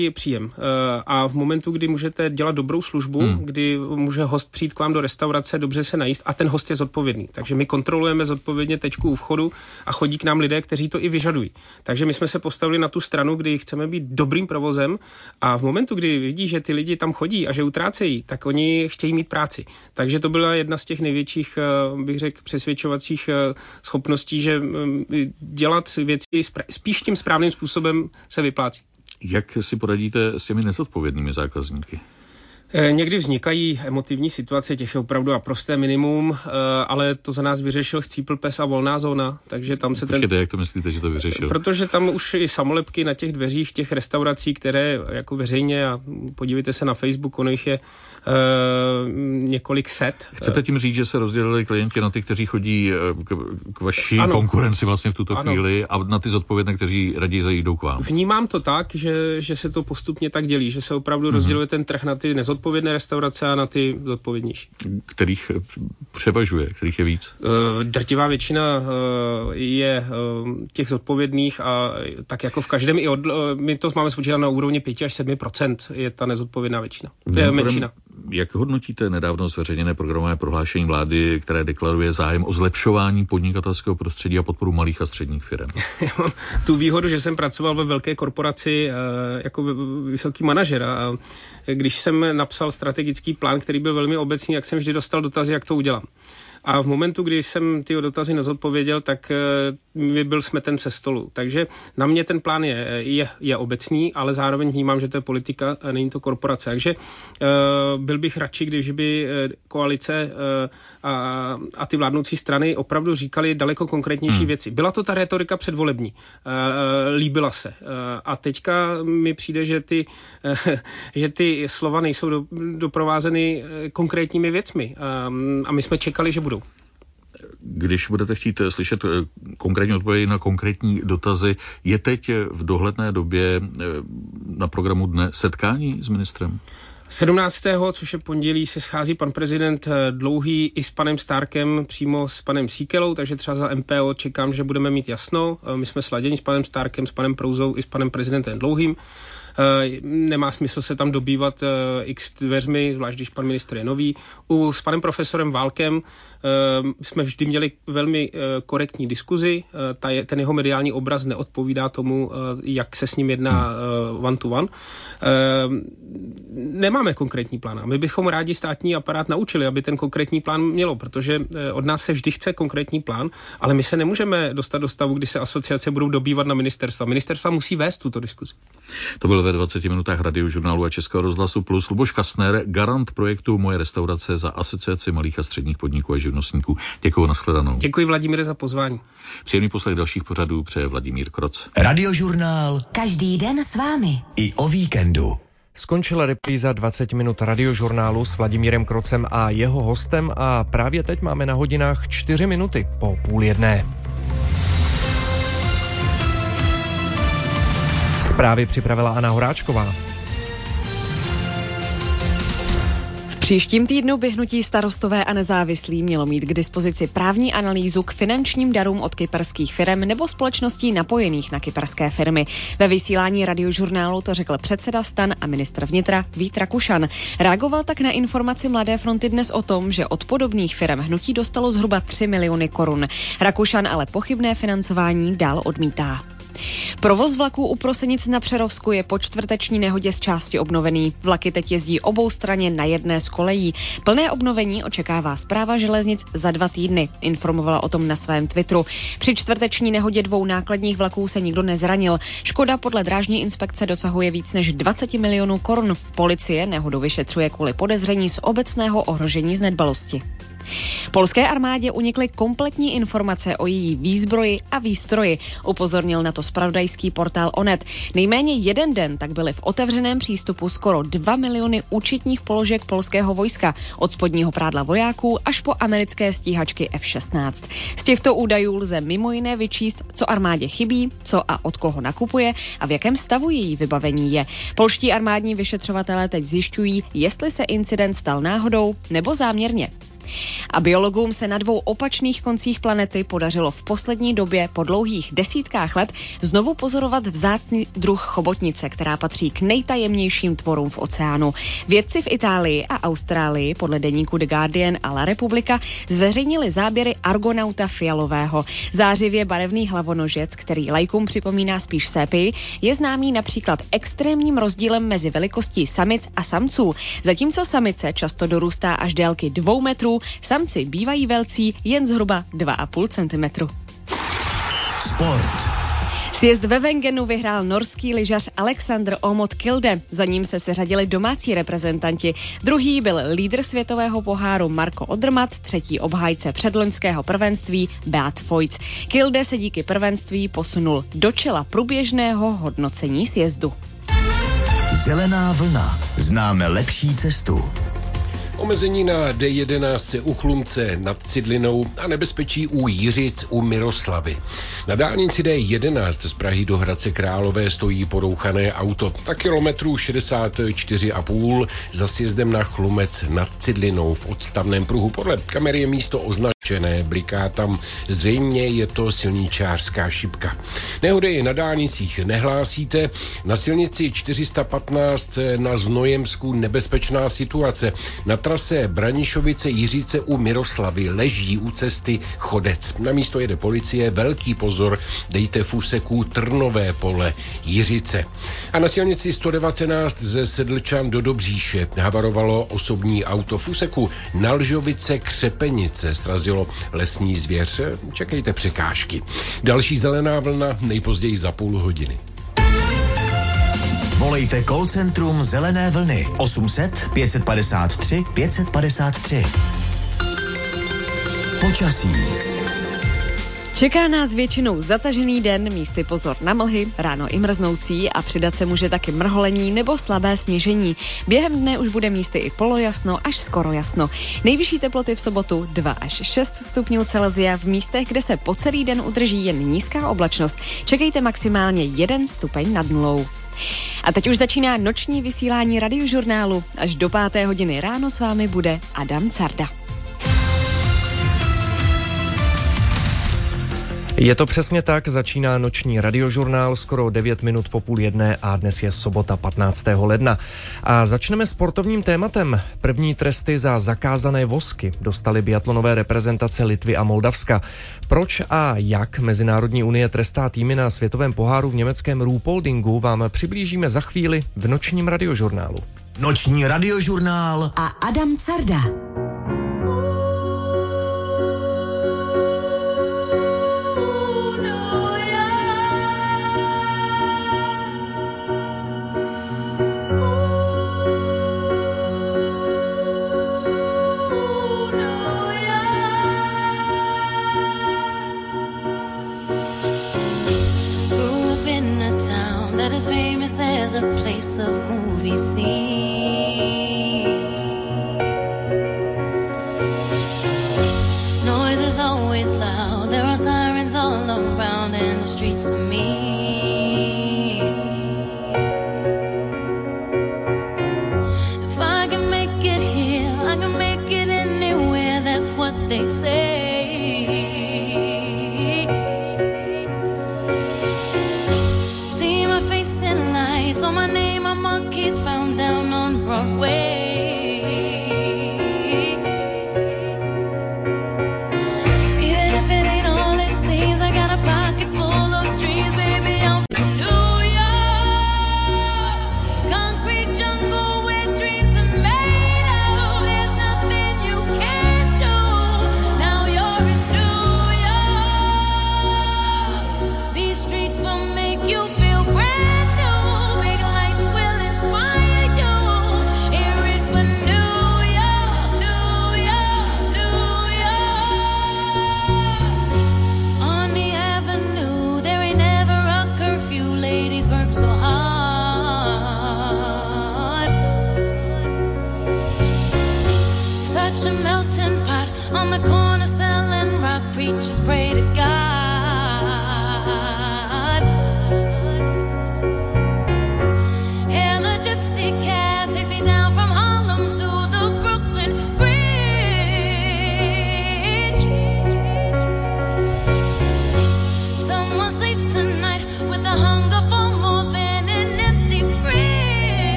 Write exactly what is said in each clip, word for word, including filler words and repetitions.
příjem. A v momentu, kdy můžete dělat dobrou službu, hmm. kdy může host přijít k vám do restaurace, dobře se najíst a ten host je zodpovědný. Takže my kontrolujeme zodpovědně tečku u vchodu a chodí k nám lidé, kteří to i vyžadují. Takže my jsme se postavili na tu stranu, kdy chceme být dobrým provozem a v momentu, kdy vidí, že ty lidi tam chodí a že utrácejí, tak oni chtějí mít práci. Takže to byla jedna z těch největších, bych řekl, přesvědčovacích schopností, že dělat věci spíš tím správným způsobem se vyplácí. Jak si poradíte s těmi nezodpovědnými zákazníky? Někdy vznikají emotivní situace, těch je opravdu a prosté minimum, ale to za nás vyřešil Chcípl pes a volná zóna, takže tam se Počkejte, ten... jak to myslíte, že to vyřešil? Protože tam už i samolepky na těch dveřích těch restaurací, které jako veřejně, a podívejte se na Facebook, ono jich je uh, několik set. Chcete tím říct, že se rozdělili klienti na ty, kteří chodí k, k vaší ano. konkurenci vlastně v tuto ano. chvíli a na ty zodpovědné, kteří raději zajdou k vám? Vnímám to tak, že, že se to postupně tak dělí, že se opravdu mm-hmm. rozděluje ten trh na ty nezodpovědné odpovědné restaurace a na ty zodpovědnější. Kterých převažuje, kterých je víc? Uh, drtivá většina uh, je uh, těch zodpovědných a tak jako v každém i od, uh, my to máme spočítat na úrovni pět až sedm procent je ta nezodpovědná většina. To je menšina. Jak hodnotíte nedávno zveřejněné programové prohlášení vlády, které deklaruje zájem o zlepšování podnikatelského prostředí a podporu malých a středních firm? Já mám tu výhodu, že jsem pracoval ve velké korporaci uh, jako vysoký manažer a když jsem napsal strategický plán, který byl velmi obecný, jak jsem vždy dostal dotazy, jak to udělám. A v momentu, kdy jsem ty dotazy nezodpověděl, tak mi byl smeten se stolu. Takže na mě ten plán je, je, je obecný, ale zároveň vnímám, že to je politika a není to korporace. Takže uh, byl bych radši, když by koalice uh, a, a ty vládnoucí strany opravdu říkali daleko konkrétnější hmm. věci. Byla to ta retorika předvolební. Uh, líbila se. Uh, a teďka mi přijde, že ty, uh, že ty slova nejsou do, doprovázeny konkrétními věcmi. Um, a my jsme čekali, že budou. Když budete chtít slyšet konkrétní odpovědi na konkrétní dotazy, je teď v dohledné době na programu dne setkání s ministrem? sedmnáctého což je pondělí, se schází pan prezident Dlouhý i s panem Stárkem, přímo s panem Síkelou, takže třeba za M P O čekám, že budeme mít jasno. My jsme sladěni s panem Stárkem, s panem Prouzou i s panem prezidentem Dlouhým. Nemá smysl se tam dobývat x dveřmi, zvlášť když pan ministr je nový. U, s panem profesorem Válkem jsme vždy měli velmi korektní diskuzi. Ta je, ten jeho mediální obraz neodpovídá tomu, jak se s ním jedná one to one. Nemáme konkrétní plán. My bychom rádi státní aparát naučili, aby ten konkrétní plán mělo, protože od nás se vždy chce konkrétní plán, ale my se nemůžeme dostat do stavu, kdy se asociace budou dobývat na ministerstva. Ministerstva musí vést tuto diskuzi. To byl ve dvaceti minutách Radiožurnálu a Českého rozhlasu Plus Luboš Kastner, garant projektu Moje restaurace za Asociaci malých a středních podniků a živnostníků. Děkuji, nashledanou. Děkuji, Vladimíre, za pozvání. Příjemný poslech dalších pořadů přeje Vladimír Kroc. Radiožurnál. Každý den s vámi. I o víkendu. Skončila repríza dvacet minut Radiožurnálu s Vladimírem Krocem a jeho hostem a právě teď máme na hodinách čtyři minuty po půl jedné. Zprávy připravila Anna Horáčková. V příštím týdnu by hnutí Starostové a nezávislí mělo mít k dispozici právní analýzu k finančním darům od kyperských firem nebo společností napojených na kyperské firmy. Ve vysílání Radiožurnálu to řekl předseda STAN a ministr vnitra Vít Rakušan. Reagoval tak na informaci Mladé fronty dnes o tom, že od podobných firem hnutí dostalo zhruba tři miliony korun. Rakušan ale pochybné financování dál odmítá. Provoz vlaků u Prosenic na Přerovsku je po čtvrteční nehodě z části obnovený. Vlaky teď jezdí oboustranně na jedné z kolejí. Plné obnovení očekává Správa železnic za dva týdny, informovala o tom na svém Twitteru. Při čtvrteční nehodě dvou nákladních vlaků se nikdo nezranil. Škoda podle drážní inspekce dosahuje víc než dvacet milionů korun. Policie nehodu vyšetřuje kvůli podezření z obecného ohrožení z nedbalosti. Polské armádě unikly kompletní informace o její výzbroji a výstroji, upozornil na to zpravodajský portál Onet. Nejméně jeden den tak byly v otevřeném přístupu skoro dva miliony účetních položek polského vojska, od spodního prádla vojáků až po americké stíhačky F šestnáct. Z těchto údajů lze mimo jiné vyčíst, co armádě chybí, co a od koho nakupuje a v jakém stavu její vybavení je. Polští armádní vyšetřovatelé teď zjišťují, jestli se incident stal náhodou nebo záměrně. A biologům se na dvou opačných koncích planety podařilo v poslední době po dlouhých desítkách let znovu pozorovat vzácný druh chobotnice, která patří k nejtajemnějším tvorům v oceánu. Vědci v Itálii a Austrálii podle deníku The Guardian a La Repubblica zveřejnili záběry argonauta fialového. Zářivě barevný hlavonožec, který laikům připomíná spíš sépii, je známý například extrémním rozdílem mezi velikostí samic a samců. Zatímco samice často dorůstá až délky dvou metrů, samci bývají velcí jen zhruba dva a půl centimetru. Sport. Sjezd ve Wengenu vyhrál norský lyžař Alexander Aamodt Kilde. Za ním se seřadili domácí reprezentanti. Druhý byl lídr světového poháru Marko Odermatt, třetí obhájce předloňského prvenství Beat Feuz. Kilde se díky prvenství posunul do čela průběžného hodnocení sjezdu. Zelená vlna. Známe lepší cestu. Omezení na D jedenáct u Chlumce nad Cidlinou a nebezpečí u Jiřic u Miroslavy. Na dálnici D jedenáct z Prahy do Hradce Králové stojí porouchané auto. Na kilometru šedesát čtyři a půl za sjezdem na Chlumec nad Cidlinou v odstavném pruhu. Podle kamery je místo označené, bliká tam. Zřejmě je to silničářská šipka. Nehody na dálnicích nehlásíte. Na silnici čtyři sta patnáct na Znojemsku nebezpečná situace. Na trase Branišovice Jiřice u Miroslavy leží u cesty chodec. Na místo jede policie, velký pozor, dejte v úseku Trnové Pole Jiřice. A na silnici sto devatenáct ze Sedlčan do Dobříše havarovalo osobní auto. V úseku Nalžovice Křepenice srazilo lesní zvěř. Čekejte překážky. Další zelená vlna nejpozději za půl hodiny. Volejte call centrum Zelené vlny osm set pět padesát tři pět padesát tři. Počasí. Čeká nás většinou zatažený den, místy pozor na mlhy, ráno i mrznoucí a přidat se může taky mrholení nebo slabé sněžení. Během dne už bude místy i polojasno až skoro jasno. Nejvyšší teploty v sobotu dva až šest stupňů Celsia, v místech, kde se po celý den udrží jen nízká oblačnost. Čekejte maximálně jeden stupeň nad nulou. A teď už začíná noční vysílání Radiožurnálu. Až do páté hodiny ráno s vámi bude Adam Carda. Je to přesně tak, začíná noční Radiožurnál skoro devět minut po půl jedné a dnes je sobota patnáctého ledna. A začneme sportovním tématem. První tresty za zakázané vosky dostaly biatlonové reprezentace Litvy a Moldavska. Proč a jak Mezinárodní unie trestá týmy na světovém poháru v německém Ruhpoldingu vám přiblížíme za chvíli v nočním Radiožurnálu. Noční Radiožurnál a Adam Carda.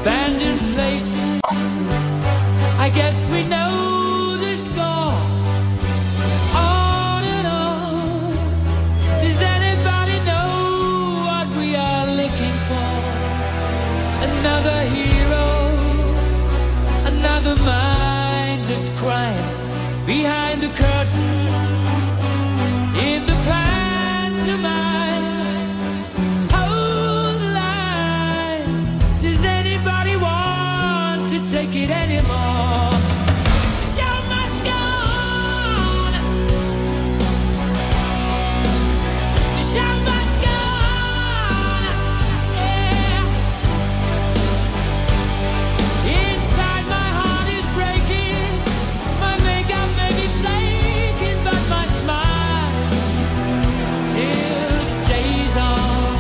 abandoned places. I guess we know the score. On and on. Does anybody know what we are looking for? Another hero, another mindless crime behind the curtain in the pantomime. Hold the line. Does anybody want to take it anymore? The show must go on. The show must go on. Yeah. Inside my heart is breaking. My makeup may be flaking, but my smile still stays on.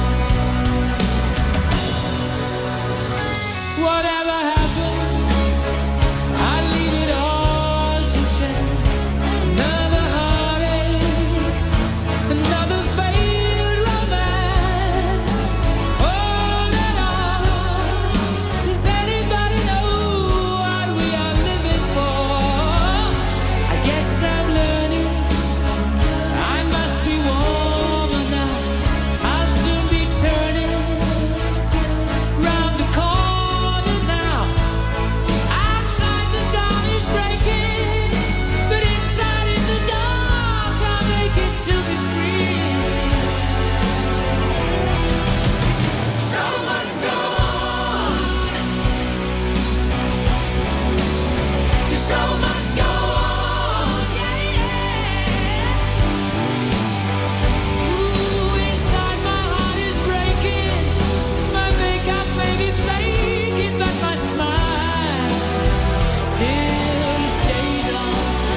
Whatever happens, I leave it all to chance. Another heartache, another failed romance. On and on. Does anybody know what we are living for? I guess I'm learning. I must be warmer now. I'll soon be turning round the corner now. Outside the dawn is breaking, but inside in the dark I'll make it to be free. Show must go on. The show must go on. Yeah, yeah. Ooh, inside my heart is breaking. My makeup may be flaking, but my smile still stays on.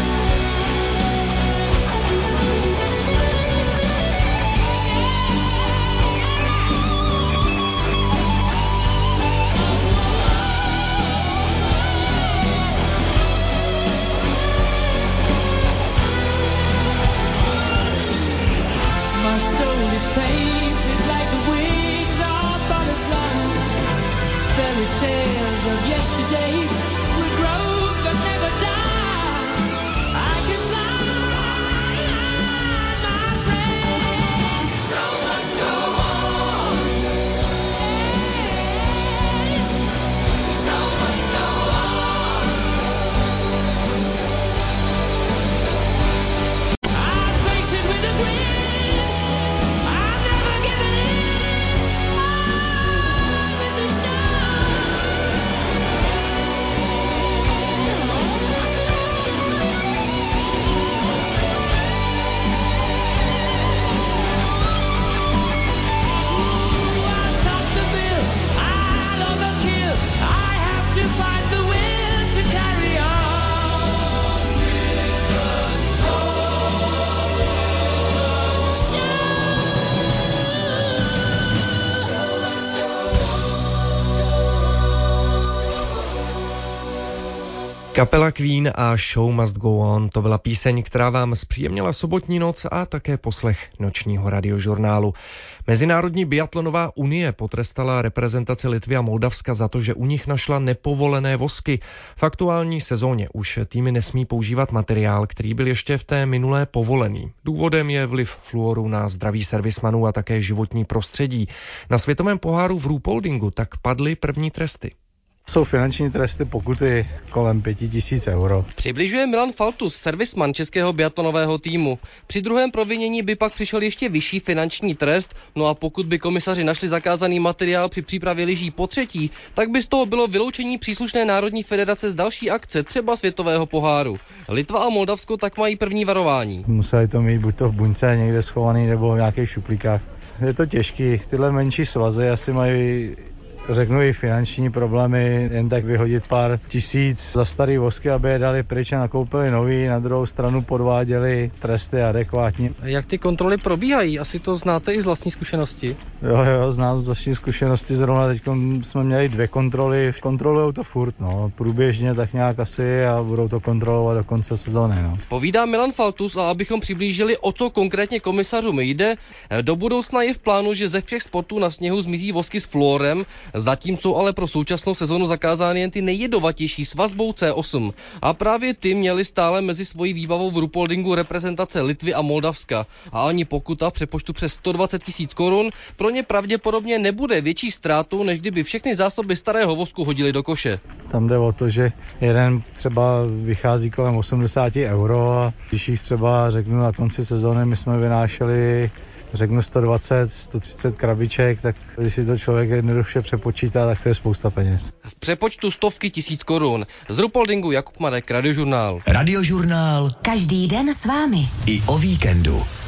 My soul is painted like the wings of butterflies. Fairy tales of yesterday will grow but never die. I can fly, my friend. The show must go on. The show must go on. I face it with a grin. I'm never giving in. On with the show. I'll top the bill. I'll overkill. I have to find the will to carry on with the Kapela Queen a Show Must Go On, to byla píseň, která vám zpříjemnila sobotní noc a také poslech nočního radiožurnálu. Mezinárodní biatlonová unie potrestala reprezentaci Litvy a Moldavska za to, že u nich našla nepovolené vosky. V aktuální sezóně už týmy nesmí používat materiál, který byl ještě v té minulé povolený. Důvodem je vliv fluoru na zdraví servismanů a také životní prostředí. Na světovém poháru v Ruhpoldingu tak padly první tresty. Jsou finanční tresty, pokuty kolem pěti tisíc euro. Přibližuje Milan Faltus, servisman českého biatlonového týmu. Při druhém provinění by pak přišel ještě vyšší finanční trest, no a pokud by komisaři našli zakázaný materiál při přípravě lyží po třetí, tak by z toho bylo vyloučení příslušné národní federace z další akce, třeba světového poháru. Litva a Moldavsko tak mají první varování. Museli to mít buď to v buňce někde schovaný, nebo v nějakých šuplíkách. Je to těžký, tyhle menší svazy asi mají, řeknu, i finanční problémy, jen tak vyhodit pár tisíc za starý vosky, aby je dali pryč a nakoupili nový, na druhou stranu podváděli tresty adekvátně. Jak ty kontroly probíhají? Asi to znáte i z vlastní zkušenosti? Jo, jo, znám z vlastní zkušenosti, zrovna teď jsme měli dvě kontroly, kontrolujou to furt, no, průběžně tak nějak asi a budou to kontrolovat do konce sezóny, no. Povídá Milan Faltus, a abychom přiblížili, o co konkrétně komisařům jde, do budoucna je v plánu, že ze všech sportů na sněhu zmizí vosky s fluorem, Zatím jsou ale pro současnou sezonu zakázány jen ty nejjedovatější s vazbou C osm. A právě ty měly stále mezi svojí výbavou v Rupoldingu reprezentace Litvy a Moldavska. A ani pokuta v přepočtu přes sto dvacet tisíc korun pro ně pravděpodobně nebude větší ztrátu, než kdyby všechny zásoby starého vosku hodili do koše. Tam jde o to, že jeden třeba vychází kolem osmdesát euro a když jich třeba řeknu na konci sezóny, my jsme vynášeli řeknu sto dvacet, sto třicet krabiček, tak když si to člověk jednoduše přepočítá, tak to je spousta peněz. V přepočtu stovky tisíc korun. Z Rupoldingu Jakub Marek, Radiožurnál. Radiožurnál. Každý den s vámi. I o víkendu.